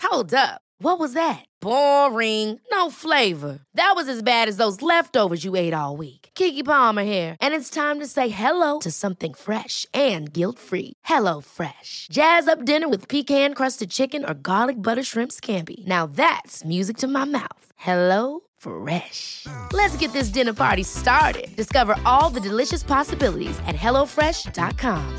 Hold up. What was that? Boring. No flavor. That was as bad as those leftovers you ate all week. Keke Palmer here, and it's time to say hello to something fresh and guilt-free. Hello Fresh. Jazz up dinner with pecan-crusted chicken or garlic butter shrimp scampi. Now that's music to my mouth. Hello Fresh. Let's get this dinner party started. Discover all the delicious possibilities at hellofresh.com.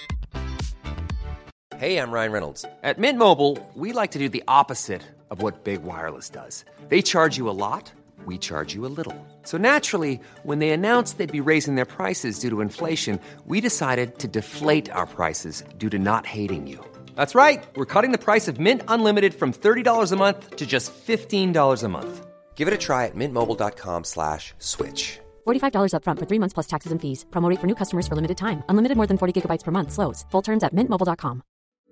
Hey, I'm Ryan Reynolds. At Mint Mobile, we like to do the opposite of what Big Wireless does. They charge you a lot, we charge you a little. So naturally, when they announced they'd be raising their prices due to inflation, we decided to deflate our prices due to not hating you. That's right. We're cutting the price of Mint Unlimited from $30 a month to just $15 a month. Give it a try at mintmobile.com/switch. $45 up front for 3 months plus taxes and fees. Promo rate for new customers for limited time. Unlimited more than 40 gigabytes per month. Slows full terms at mintmobile.com.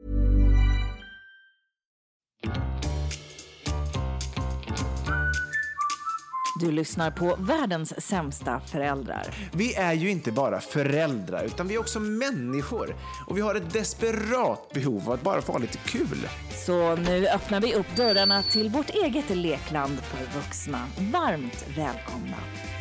Du lyssnar på världens sämsta föräldrar. Vi är ju inte bara föräldrar utan vi är också människor. Och vi har ett desperat behov av att bara få ha lite kul. Så nu öppnar vi upp dörrarna till vårt eget lekland för vuxna. Varmt välkomna.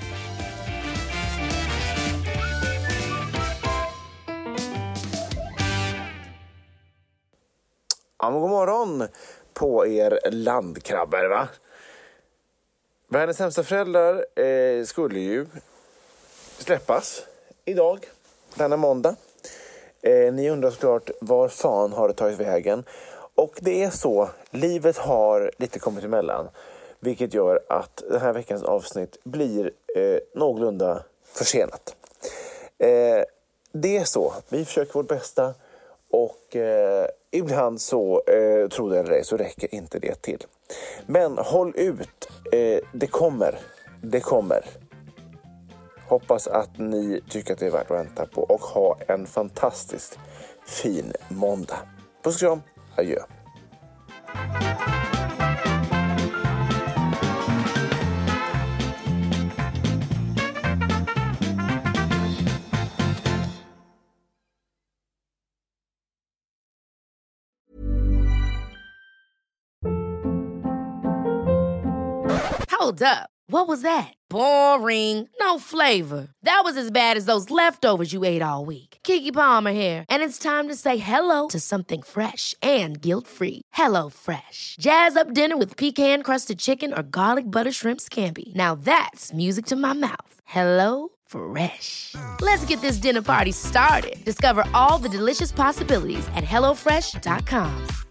Ja, men god morgon på er landkrabbar, va? Världens sämsta föräldrar skulle ju släppas idag, denna måndag. Ni undrar såklart, var fan har det tagit vägen? Och det är så, livet har lite kommit emellan. Vilket gör att den här veckans avsnitt blir någorlunda försenat. Det är så, vi försöker vårt bästa. Och ibland så, tror det eller ej, så räcker inte det till. Men håll ut, det kommer. Hoppas att ni tycker att det är värt att vänta på. Och ha en fantastiskt fin måndag. Puss och kram, adjö. Hold up. What was that? Boring. No flavor. That was as bad as those leftovers you ate all week. Keke Palmer here, and it's time to say hello to something fresh and guilt-free. Hello Fresh. Jazz up dinner with pecan-crusted chicken or garlic butter shrimp scampi. Now that's music to my mouth. Hello Fresh. Let's get this dinner party started. Discover all the delicious possibilities at hellofresh.com.